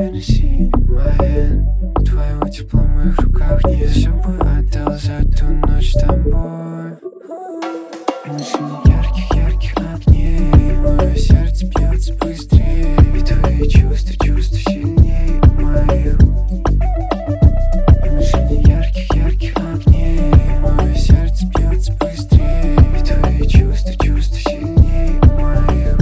Принеси моен, твоего тепла в моих руках нет. Все бы отдал за ту ночь с тобой. Машине ярких огней, мое сердце бьется быстрее, и твои чувства сильнее моих. Машине ярких огней, мое сердце бьется быстрее, и твои чувства сильнее моих.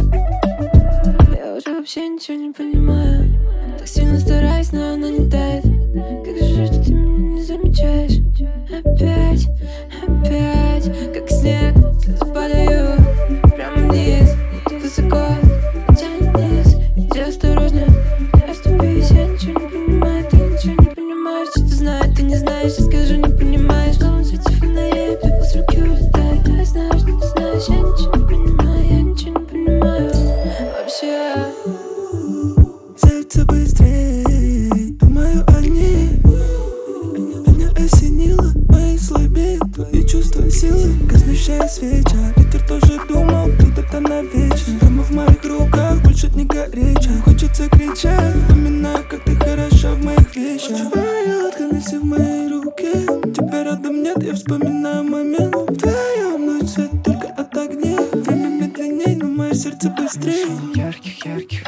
Я уже вообще ничего не понимаю. Так сильно стараюсь, но она не тает. Как же что ты меня не замечаешь? Опять, как снег, слезы падают прямо вниз. Ты высоко, тянет вниз. Иди осторожно, не оступись. Я ничего не понимаю, ты ничего не понимаешь. Что ты знаешь, ты не знаешь, я скажу, не понимаешь. В голом свете фонарей, пепел с руки улетает. Я знаю, что ты знаешь, я ничего не понимаю, я ничего не понимаю. Вообще. Сердце быстрее, думаю о ней. Меня осенило, мои слабеют, твои чувства силы. Гаснущая свеча, ветер тоже думал, кто-то навечно. Прямо в моих руках, больше не горячо. Хочется кричать, вспоминаю, как ты хороша в моих вещах. Твоя Хеннесси в моей руке, тебя рядом нет, я вспоминаю момент. В твоем ночь свет только от огней. Время медленней, но мое сердце быстрее. Ярких